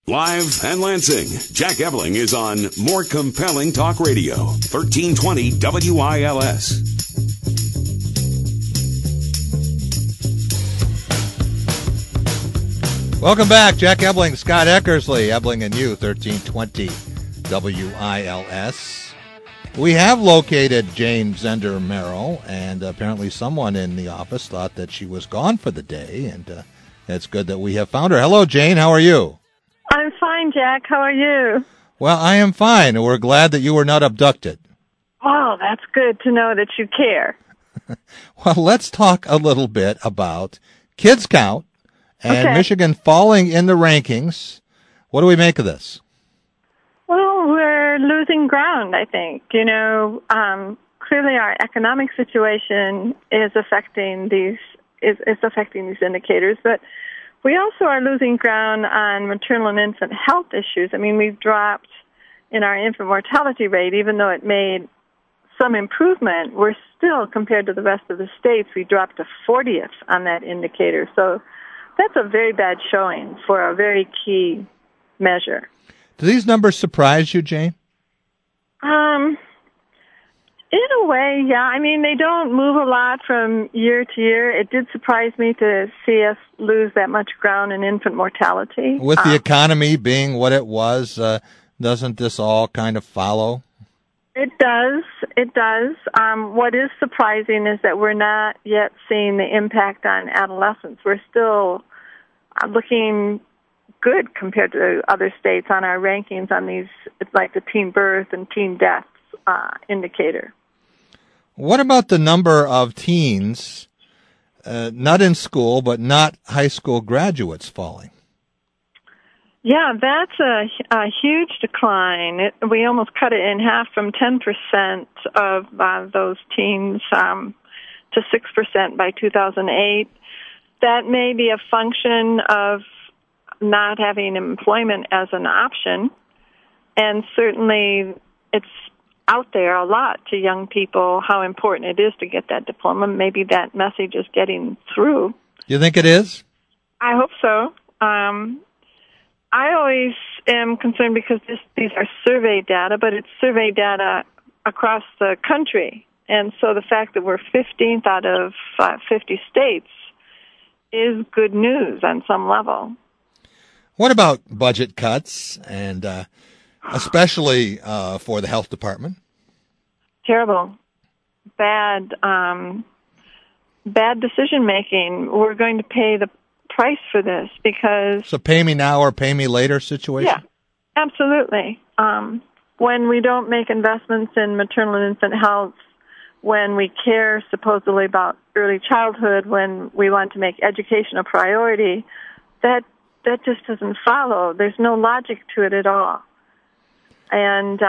Live and Lansing, Jack Ebling is on More Compelling Talk Radio, 1320 WILS. Welcome back. Jack Ebling, Scott Eckersley, Ebling and you, 1320 WILS. We have located Jane Zender Merrill, and apparently someone in the office thought that she was gone for the day, and it's good that we have found her. Hello, Jane. How are you? I'm fine, Jack. How are you? Well, I am fine, and we're glad that you were not abducted. Oh, that's good to know that you care. Well, let's talk a little bit about Kids Count and Okay. Michigan falling in the rankings. What do we make of this? Well, we're losing ground, I think. Clearly our economic situation is affecting these indicators, but we also are losing ground on maternal and infant health issues. I mean, we've dropped in our infant mortality rate, even though it made some improvement. We're still, compared to the rest of the states, we dropped to 40th on that indicator. So that's a very bad showing for a very key measure. Do these numbers surprise you, Jane? In a way, yeah. I mean, they don't move a lot from year to year. It did surprise me to see us lose that much ground in infant mortality. With the economy being what it was, doesn't this all kind of follow? It does. It does. What is surprising is that we're not yet seeing the impact on adolescents. We're still looking good compared to other states on our rankings on these, it's like the teen birth and teen deaths indicator. What about the number of teens, not in school, but not high school graduates falling? Yeah, that's a huge decline. We almost cut it in half from 10% of those teens to 6% by 2008. That may be a function of not having employment as an option, and certainly it's out there a lot to young people how important it is to get that diploma. Maybe that message is getting through. You think it is? I hope so. I always am concerned because these are survey data, but it's survey data across the country. And so the fact that we're 15th out of 50 states is good news on some level. What about budget cuts, and especially for the health department? Terrible. Bad decision making. We're going to pay the price for this because... So pay me now or pay me later situation? Yeah, absolutely. When we don't make investments in maternal and infant health, when we care supposedly about early childhood, when we want to make education a priority, that just doesn't follow. There's no logic to it at all. And,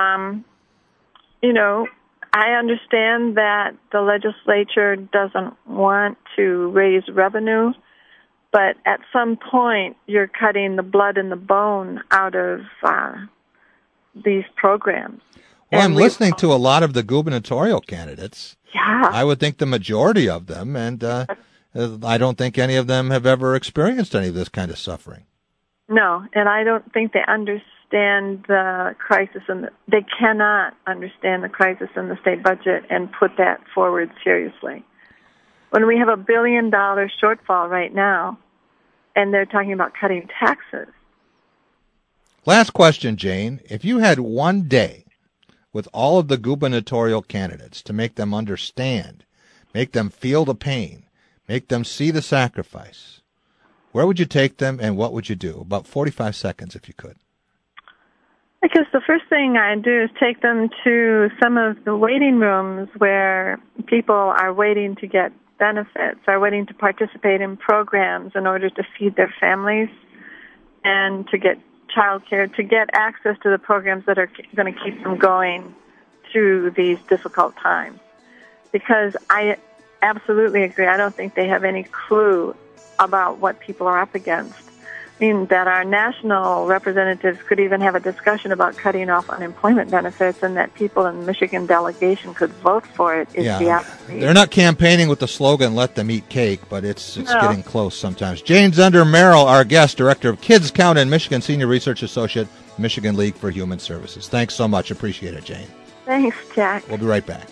I understand that the legislature doesn't want to raise revenue, but at some point you're cutting the blood and the bone out of these programs. Well, I'm listening to a lot of the gubernatorial candidates. Yeah. I would think the majority of them, and I don't think any of them have ever experienced any of this kind of suffering. No, and I don't think they understand the crisis, and they cannot understand the crisis in the state budget and put that forward seriously. When we have $1 billion shortfall right now, and they're talking about cutting taxes. Last question, Jane. If you had one day with all of the gubernatorial candidates to make them understand, make them feel the pain, make them see the sacrifice, where would you take them and what would you do? About 45 seconds, if you could. Because the first thing I do is take them to some of the waiting rooms where people are waiting to get benefits, are waiting to participate in programs in order to feed their families and to get child care, to get access to the programs that are going to keep them going through these difficult times. Because I absolutely agree. I don't think they have any clue about what people are up against. mean that our national representatives could even have a discussion about cutting off unemployment benefits, and that people in the Michigan delegation could vote for it is beyond me. They're not campaigning with the slogan "Let them eat cake," but it's getting close sometimes. Jane Zender Merrill, our guest, Director of Kids Count in Michigan, Senior Research Associate, Michigan League for Human Services. Thanks so much. Appreciate it, Jane. Thanks, Jack. We'll be right back.